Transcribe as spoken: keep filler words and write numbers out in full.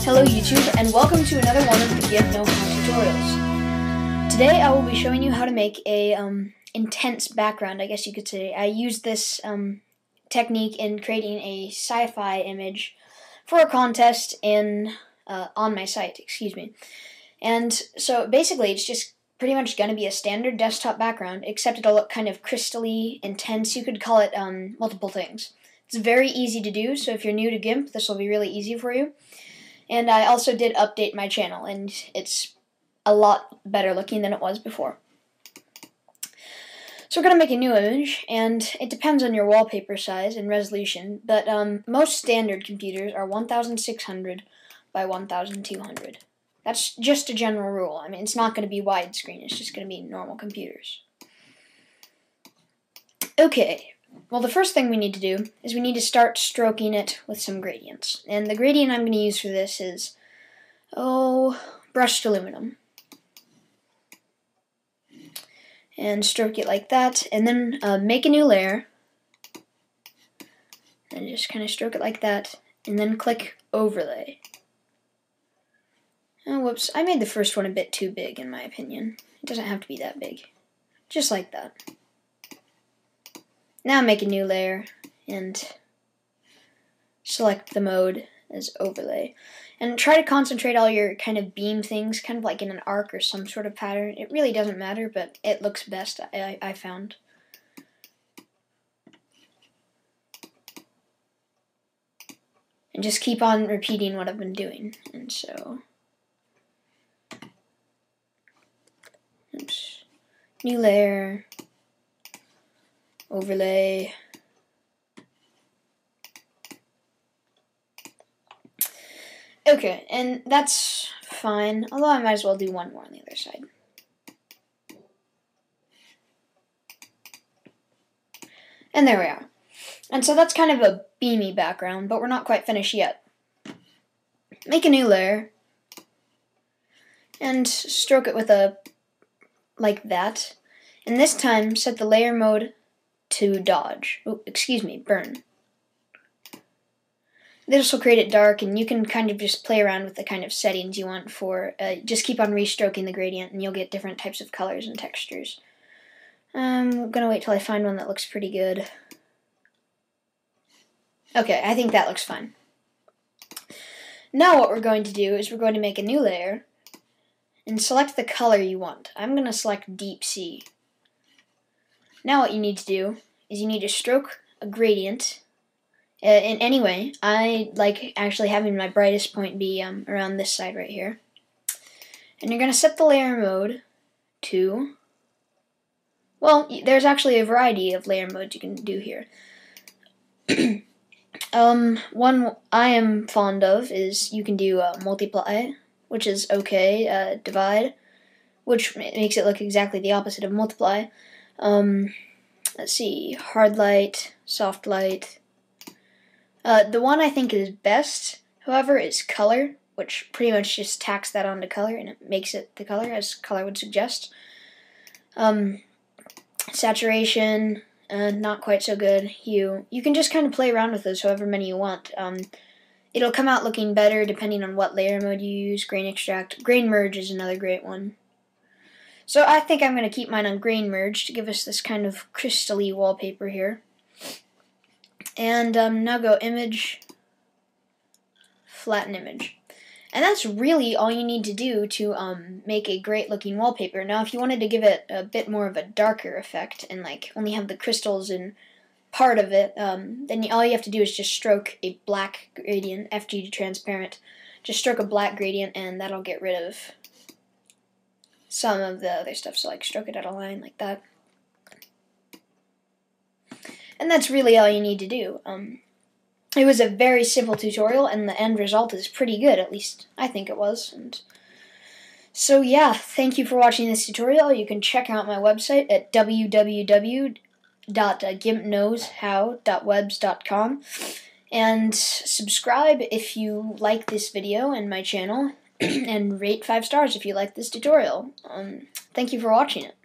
Hello YouTube, and welcome to another one of the GIMP Know How tutorials. Today I will be showing you how to make a um, intense background, I guess you could say. I used this um, technique in creating a sci-fi image for a contest in uh, on my site, excuse me. And so basically it's just pretty much going to be a standard desktop background, except it'll look kind of crystally intense. You could call it um, multiple things. It's very easy to do, so if you're new to GIMP, this will be really easy for you. And I also did update my channel, and it's a lot better looking than it was before. So we're going to make a new image, and it depends on your wallpaper size and resolution, but um, most standard computers are one thousand six hundred by one thousand two hundred. That's just a general rule. I mean, it's not going to be widescreen, it's just going to be normal computers. Okay. Well, the first thing we need to do is we need to start stroking it with some gradients. And the gradient I'm going to use for this is, oh, brushed aluminum. And stroke it like that. And then uh, make a new layer. And just kind of stroke it like that. And then click overlay. Oh, whoops. I made the first one a bit too big, in my opinion. It doesn't have to be that big. Just like that. Now make a new layer and select the mode as overlay. And try to concentrate all your kind of beam things kind of like in an arc or some sort of pattern. It really doesn't matter, but it looks best, I, I found. And just keep on repeating what I've been doing. And so, oops, new layer. Overlay. Okay, and that's fine, although I might as well do one more on the other side. And there we are. And so that's kind of a beamy background, but we're not quite finished yet. Make a new layer and stroke it with a, like that. And this time set the layer mode to dodge. Oh, excuse me, burn. This will create it dark, and you can kind of just play around with the kind of settings you want for, uh, just keep on restroking the gradient, and you'll get different types of colors and textures. Um, I'm gonna wait till I find one that looks pretty good. Okay, I think that looks fine. Now what we're going to do is we're going to make a new layer, and select the color you want. I'm gonna select Deep Sea. Now what you need to do is you need to stroke a gradient uh, in any way. I like actually having my brightest point be um, around this side right here. And you're going to set the layer mode to, well, there's actually a variety of layer modes you can do here. um, one I am fond of is you can do uh, multiply, which is okay, uh, divide, which makes it look exactly the opposite of multiply. Um, let's see, hard light, soft light. Uh, the one I think is best, however, is color, which pretty much just tacks that onto color and it makes it the color as color would suggest. Um, saturation, uh, not quite so good. Hue, you can just kind of play around with those however many you want. Um, it'll come out looking better depending on what layer mode you use. Grain extract, grain merge is another great one. So I think I'm going to keep mine on grain merge to give us this kind of crystal-y wallpaper here. And um, now go image, flatten image. And that's really all you need to do to um, make a great looking wallpaper. Now if you wanted to give it a bit more of a darker effect and like only have the crystals in part of it, um, then all you have to do is just stroke a black gradient, F G to transparent. Just stroke a black gradient and that'll get rid of some of the other stuff, so like stroke it out of line like that. And that's really all you need to do. Um, it was a very simple tutorial, and the end result is pretty good, at least I think it was. And so yeah, thank you for watching this tutorial. You can check out my website at w w w dot gimp knows how dot webs dot com and subscribe if you like this video and my channel. And rate five stars if you like this tutorial. Um, thank you for watching it.